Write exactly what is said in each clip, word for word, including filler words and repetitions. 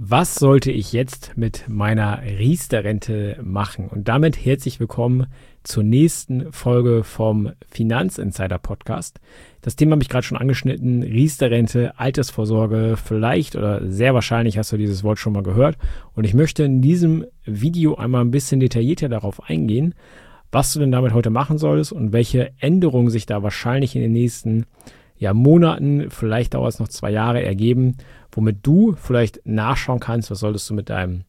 Was sollte ich jetzt mit meiner Riester-Rente machen? Und damit herzlich willkommen zur nächsten Folge vom Finanzinsider-Podcast. Das Thema habe ich gerade schon angeschnitten, Riester-Rente, Altersvorsorge, vielleicht oder sehr wahrscheinlich hast du dieses Wort schon mal gehört. Und ich möchte in diesem Video einmal ein bisschen detaillierter darauf eingehen, was du denn damit heute machen solltest und welche Änderungen sich da wahrscheinlich in den nächsten ja, Monaten, vielleicht dauert es noch zwei Jahre, ergeben, womit du vielleicht nachschauen kannst, was solltest du mit deinem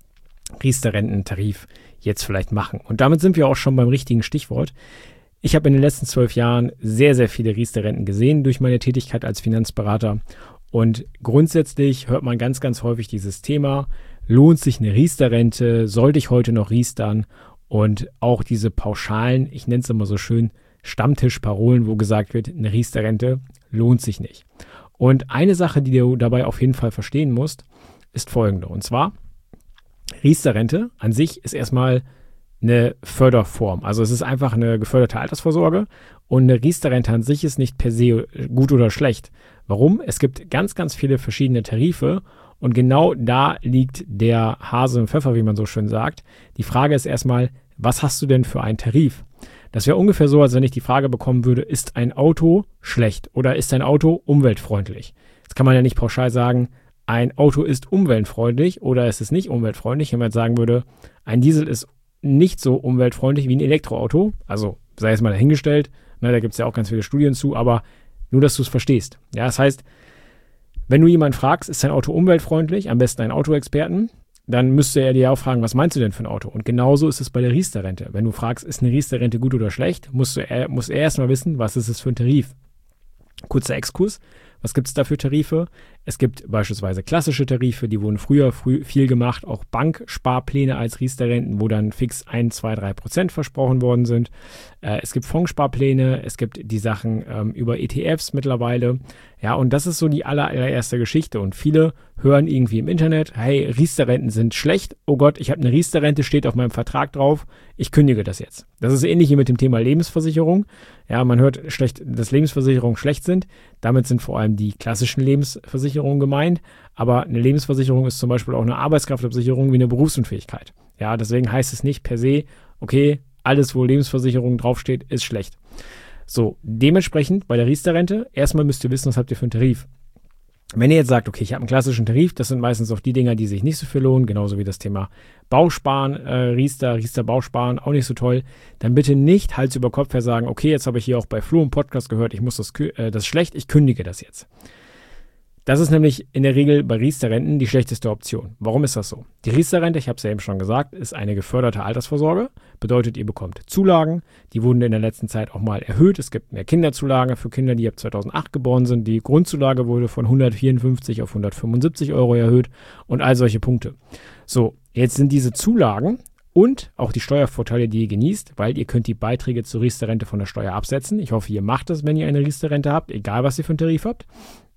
Riester-Rententarif jetzt vielleicht machen. Und damit sind wir auch schon beim richtigen Stichwort. Ich habe in den letzten zwölf Jahren sehr, sehr viele Riester-Renten gesehen durch meine Tätigkeit als Finanzberater. Und grundsätzlich hört man ganz, ganz häufig dieses Thema, lohnt sich eine Riester-Rente, sollte ich heute noch riestern? Und auch diese pauschalen, ich nenne es immer so schön, Stammtischparolen, wo gesagt wird, eine Riester-Rente lohnt sich nicht. Und eine Sache, die du dabei auf jeden Fall verstehen musst, ist folgende. Und zwar, Riester-Rente an sich ist erstmal eine Förderform. Also es ist einfach eine geförderte Altersvorsorge und eine Riester-Rente an sich ist nicht per se gut oder schlecht. Warum? Es gibt ganz, ganz viele verschiedene Tarife und genau da liegt der Hase im Pfeffer, wie man so schön sagt. Die Frage ist erstmal, was hast du denn für einen Tarif? Das wäre ungefähr so, als wenn ich die Frage bekommen würde, ist ein Auto schlecht oder ist ein Auto umweltfreundlich? Jetzt kann man ja nicht pauschal sagen, ein Auto ist umweltfreundlich oder ist es nicht umweltfreundlich. Wenn man jetzt sagen würde, ein Diesel ist nicht so umweltfreundlich wie ein Elektroauto, also sei es mal dahingestellt, ne, da gibt es ja auch ganz viele Studien zu, aber nur, dass du es verstehst. Ja, das heißt, wenn du jemanden fragst, ist dein Auto umweltfreundlich, am besten einen Autoexperten, dann müsste er dir auch fragen, was meinst du denn für ein Auto? Und genauso ist es bei der Riester-Rente. Wenn du fragst, ist eine Riester-Rente gut oder schlecht, musst du er, muss er erstmal wissen, was ist es für ein Tarif. Kurzer Exkurs. Was gibt es da für Tarife? Es gibt beispielsweise klassische Tarife, die wurden früher früh viel gemacht, auch Banksparpläne als Riester-Renten, wo dann fix ein, zwei, drei Prozent versprochen worden sind. Äh, es gibt Fondssparpläne, es gibt die Sachen ähm, über E T Fs mittlerweile. Ja, und das ist so die aller, allererste Geschichte. Und viele hören irgendwie im Internet, hey, Riester-Renten sind schlecht. Oh Gott, ich habe eine Riester-Rente, steht auf meinem Vertrag drauf. Ich kündige das jetzt. Das ist ähnlich wie mit dem Thema Lebensversicherung. Ja, man hört schlecht, dass Lebensversicherungen schlecht sind. Damit sind vor allem die klassischen Lebensversicherungen gemeint. Aber eine Lebensversicherung ist zum Beispiel auch eine Arbeitskraftabsicherung wie eine Berufsunfähigkeit. Ja, deswegen heißt es nicht per se, okay, alles, wo Lebensversicherung draufsteht, ist schlecht. So, dementsprechend bei der Riester-Rente, erstmal müsst ihr wissen, was habt ihr für einen Tarif. Wenn ihr jetzt sagt, okay, ich habe einen klassischen Tarif, das sind meistens auch die Dinger, die sich nicht so viel lohnen, genauso wie das Thema Bausparen, äh, Riester, Riester Bausparen, auch nicht so toll, dann bitte nicht Hals über Kopf her sagen, okay, jetzt habe ich hier auch bei Flo im Podcast gehört, ich muss das, äh, das ist schlecht, ich kündige das jetzt. Das ist nämlich in der Regel bei Riester-Renten die schlechteste Option. Warum ist das so? Die Riester-Rente, ich habe es ja eben schon gesagt, ist eine geförderte Altersvorsorge. Bedeutet, ihr bekommt Zulagen. Die wurden in der letzten Zeit auch mal erhöht. Es gibt mehr Kinderzulagen für Kinder, die ab zweitausendacht geboren sind. Die Grundzulage wurde von hundertvierundfünfzig auf hundertfünfundsiebzig Euro erhöht und all solche Punkte. So, jetzt sind diese Zulagen und auch die Steuervorteile, die ihr genießt, weil ihr könnt die Beiträge zur Riester-Rente von der Steuer absetzen. Ich hoffe, ihr macht das, wenn ihr eine Riester-Rente habt, egal was ihr für einen Tarif habt.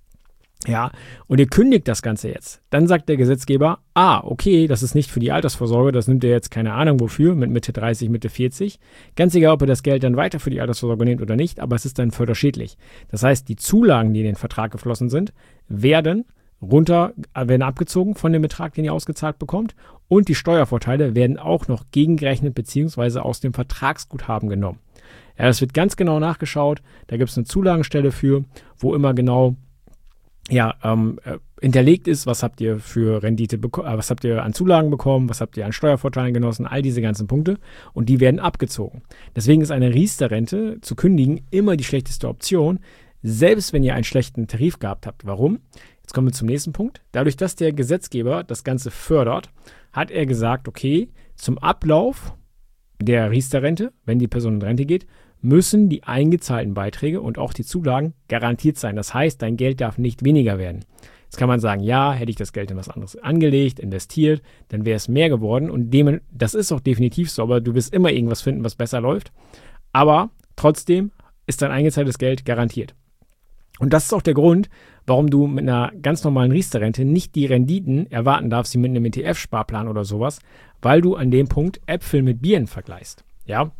Ja, und ihr kündigt das Ganze jetzt. Dann sagt der Gesetzgeber, ah, okay, das ist nicht für die Altersvorsorge, das nimmt ihr jetzt keine Ahnung wofür, mit Mitte dreißig, Mitte vierzig. Ganz egal, ob ihr das Geld dann weiter für die Altersvorsorge nehmt oder nicht, aber es ist dann förderschädlich. Das heißt, die Zulagen, die in den Vertrag geflossen sind, werden runter, werden abgezogen von dem Betrag, den ihr ausgezahlt bekommt, und die Steuervorteile werden auch noch gegengerechnet bzw. aus dem Vertragsguthaben genommen. Ja, das wird ganz genau nachgeschaut, da gibt es eine Zulagenstelle für, wo immer genau ja, ähm, äh, hinterlegt ist, was habt ihr für Rendite, beko- äh, was habt ihr an Zulagen bekommen, was habt ihr an Steuervorteilen genossen, all diese ganzen Punkte und die werden abgezogen. Deswegen ist eine Riester-Rente zu kündigen immer die schlechteste Option, selbst wenn ihr einen schlechten Tarif gehabt habt. Warum? Jetzt kommen wir zum nächsten Punkt. Dadurch, dass der Gesetzgeber das Ganze fördert, hat er gesagt, okay, zum Ablauf der Riester-Rente, wenn die Person in Rente geht, müssen die eingezahlten Beiträge und auch die Zulagen garantiert sein. Das heißt, dein Geld darf nicht weniger werden. Jetzt kann man sagen, ja, hätte ich das Geld in was anderes angelegt, investiert, dann wäre es mehr geworden. Und dem, das ist auch definitiv so, aber du wirst immer irgendwas finden, was besser läuft. Aber trotzdem ist dein eingezahltes Geld garantiert. Und das ist auch der Grund, warum du mit einer ganz normalen Riester-Rente nicht die Renditen erwarten darfst, wie mit einem E T F-Sparplan oder sowas, weil du an dem Punkt Äpfel mit Birnen vergleichst. Ja.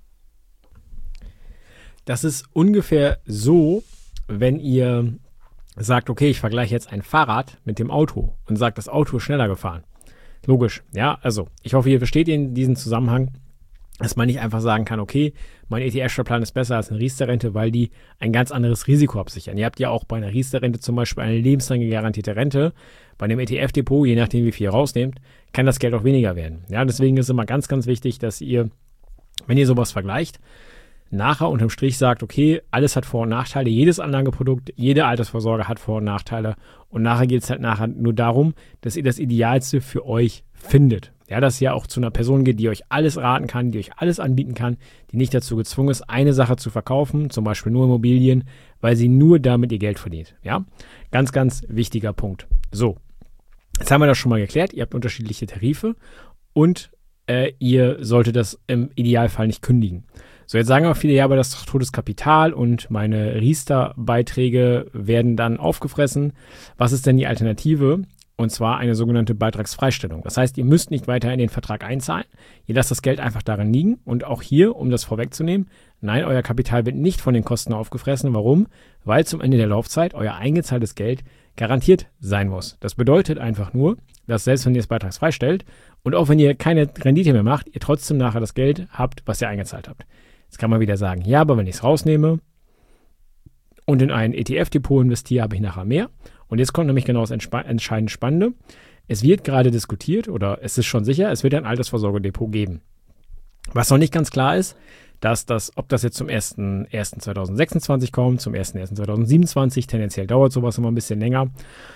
Das ist ungefähr so, wenn ihr sagt, okay, ich vergleiche jetzt ein Fahrrad mit dem Auto und sagt, das Auto ist schneller gefahren. Logisch, ja, also ich hoffe, ihr versteht in diesen Zusammenhang, dass man nicht einfach sagen kann, okay, mein E T F-Sparplan ist besser als eine Riester-Rente, weil die ein ganz anderes Risiko absichern. Ihr habt ja auch bei einer Riester-Rente zum Beispiel eine lebenslange garantierte Rente. Bei einem E T F-Depot, je nachdem wie viel ihr rausnehmt, kann das Geld auch weniger werden. Ja, deswegen ist immer ganz, ganz wichtig, dass ihr, wenn ihr sowas vergleicht, nachher unterm Strich sagt, okay, alles hat Vor- und Nachteile, jedes Anlageprodukt, jede Altersvorsorge hat Vor- und Nachteile und nachher geht es halt nachher nur darum, dass ihr das Idealste für euch findet. Ja, dass ihr auch zu einer Person geht, die euch alles raten kann, die euch alles anbieten kann, die nicht dazu gezwungen ist, eine Sache zu verkaufen, zum Beispiel nur Immobilien, weil sie nur damit ihr Geld verdient. Ja, ganz, ganz wichtiger Punkt. So, jetzt haben wir das schon mal geklärt. Ihr habt unterschiedliche Tarife und äh, ihr solltet das im Idealfall nicht kündigen. So, jetzt sagen auch viele, ja, aber das ist doch totes Kapital und meine Riester-Beiträge werden dann aufgefressen. Was ist denn die Alternative? Und zwar eine sogenannte Beitragsfreistellung. Das heißt, ihr müsst nicht weiter in den Vertrag einzahlen. Ihr lasst das Geld einfach darin liegen. Und auch hier, um das vorwegzunehmen, nein, euer Kapital wird nicht von den Kosten aufgefressen. Warum? Weil zum Ende der Laufzeit euer eingezahltes Geld garantiert sein muss. Das bedeutet einfach nur, dass selbst wenn ihr es beitragsfrei stellt und auch wenn ihr keine Rendite mehr macht, ihr trotzdem nachher das Geld habt, was ihr eingezahlt habt. Jetzt kann man wieder sagen, ja, aber wenn ich es rausnehme und in ein E T F-Depot investiere, habe ich nachher mehr. Und jetzt kommt nämlich genau das entscheidend Spannende. Es wird gerade diskutiert, oder es ist schon sicher, es wird ein Altersvorsorgedepot geben. Was noch nicht ganz klar ist, dass das, ob das jetzt zum ersten ersten zweitausendsechsundzwanzig kommt, zum ersten ersten zweitausendsiebenundzwanzig, tendenziell dauert sowas immer ein bisschen länger.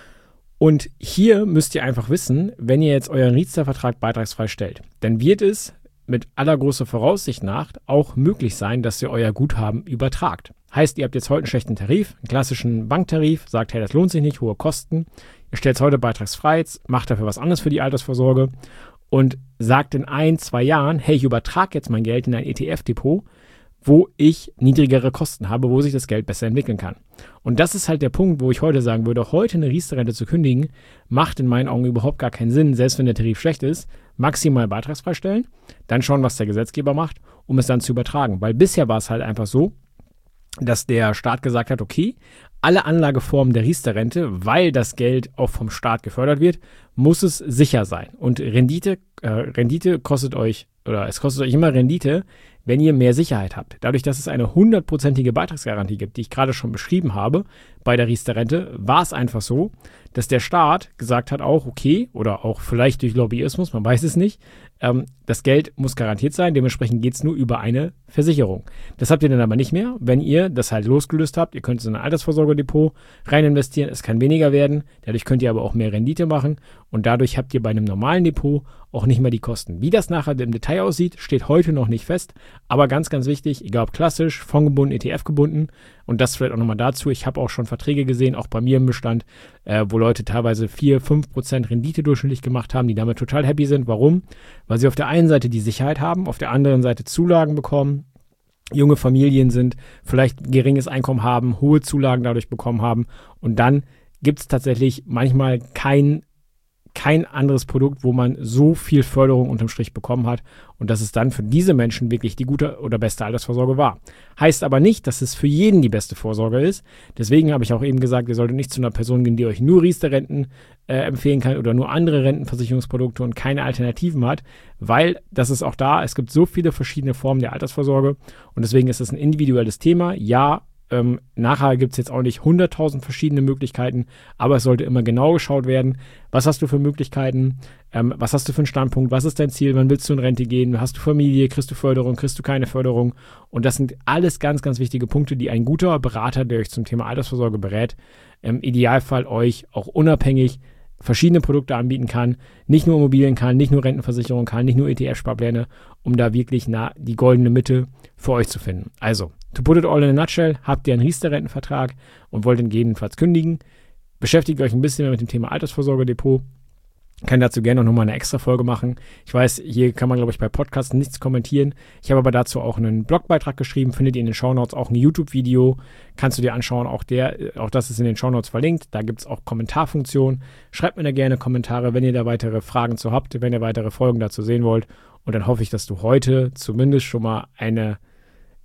Und hier müsst ihr einfach wissen, wenn ihr jetzt euren Riester-Vertrag beitragsfrei stellt, dann wird es mit aller großer Voraussicht nach auch möglich sein, dass ihr euer Guthaben übertragt. Heißt, ihr habt jetzt heute einen schlechten Tarif, einen klassischen Banktarif, sagt, hey, das lohnt sich nicht, hohe Kosten. Ihr stellt es heute beitragsfrei, macht dafür was anderes für die Altersvorsorge und sagt in ein, zwei Jahren, hey, ich übertrage jetzt mein Geld in ein E T F-Depot, wo ich niedrigere Kosten habe, wo sich das Geld besser entwickeln kann. Und das ist halt der Punkt, wo ich heute sagen würde, heute eine Riester-Rente zu kündigen, macht in meinen Augen überhaupt gar keinen Sinn, selbst wenn der Tarif schlecht ist, maximal beitragsfrei stellen, dann schauen, was der Gesetzgeber macht, um es dann zu übertragen. Weil bisher war es halt einfach so, dass der Staat gesagt hat, okay, alle Anlageformen der Riester-Rente, weil das Geld auch vom Staat gefördert wird, muss es sicher sein. Und Rendite, äh, Rendite kostet euch, oder es kostet euch immer Rendite, wenn ihr mehr Sicherheit habt. Dadurch, dass es eine hundertprozentige Beitragsgarantie gibt, die ich gerade schon beschrieben habe, bei der Riester-Rente, war es einfach so, dass der Staat gesagt hat auch, okay, oder auch vielleicht durch Lobbyismus, man weiß es nicht, ähm, das Geld muss garantiert sein, dementsprechend geht es nur über eine Versicherung. Das habt ihr dann aber nicht mehr, wenn ihr das halt losgelöst habt, ihr könnt es in ein Altersvorsorgedepot rein investieren, es kann weniger werden, dadurch könnt ihr aber auch mehr Rendite machen und dadurch habt ihr bei einem normalen Depot auch nicht mehr die Kosten. Wie das nachher im Detail aussieht, steht heute noch nicht fest, aber ganz, ganz wichtig, egal ob klassisch, fondgebunden, E T F gebunden und das vielleicht auch nochmal dazu, ich habe auch schon Verträge gesehen, auch bei mir im Bestand, äh, wo Leute teilweise vier, fünf Prozent Rendite durchschnittlich gemacht haben, die damit total happy sind. Warum? Weil sie auf der einen Seite die Sicherheit haben, auf der anderen Seite Zulagen bekommen, junge Familien sind, vielleicht geringes Einkommen haben, hohe Zulagen dadurch bekommen haben und dann gibt es tatsächlich manchmal kein kein anderes Produkt, wo man so viel Förderung unterm Strich bekommen hat und dass es dann für diese Menschen wirklich die gute oder beste Altersvorsorge war. Heißt aber nicht, dass es für jeden die beste Vorsorge ist. Deswegen habe ich auch eben gesagt, ihr solltet nicht zu einer Person gehen, die euch nur Riester-Renten äh, empfehlen kann oder nur andere Rentenversicherungsprodukte und keine Alternativen hat, weil das ist auch da, es gibt so viele verschiedene Formen der Altersvorsorge und deswegen ist es ein individuelles Thema. Ja, Ähm, nachher gibt es jetzt auch nicht hunderttausend verschiedene Möglichkeiten, aber es sollte immer genau geschaut werden, was hast du für Möglichkeiten, ähm, was hast du für einen Standpunkt, was ist dein Ziel, wann willst du in Rente gehen, hast du Familie, kriegst du Förderung, kriegst du keine Förderung und das sind alles ganz, ganz wichtige Punkte, die ein guter Berater, der euch zum Thema Altersvorsorge berät, im Idealfall euch auch unabhängig verschiedene Produkte anbieten kann, nicht nur Immobilien kann, nicht nur Rentenversicherung kann, nicht nur E T F-Sparpläne, um da wirklich nah die goldene Mitte für euch zu finden. Also, to put it all in a nutshell, habt ihr einen Riester-Rentenvertrag und wollt ihn gegebenenfalls kündigen, beschäftigt euch ein bisschen mehr mit dem Thema Altersvorsorgedepot, kann dazu gerne noch mal eine extra Folge machen. Ich weiß, hier kann man, glaube ich, bei Podcasts nichts kommentieren. Ich habe aber dazu auch einen Blogbeitrag geschrieben, findet ihr in den Shownotes auch ein YouTube-Video, kannst du dir anschauen, auch der, auch das ist in den Shownotes verlinkt. Da gibt es auch Kommentarfunktionen. Schreibt mir da gerne Kommentare, wenn ihr da weitere Fragen zu habt, wenn ihr weitere Folgen dazu sehen wollt. Und dann hoffe ich, dass du heute zumindest schon mal eine, ja,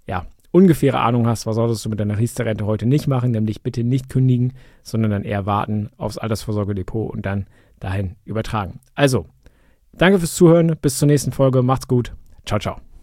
ungefähre Ahnung hast, was solltest du mit deiner Riester-Rente heute nicht machen, nämlich bitte nicht kündigen, sondern dann eher warten aufs Altersvorsorgedepot und dann dahin übertragen. Also, danke fürs Zuhören, bis zur nächsten Folge, macht's gut, ciao, ciao.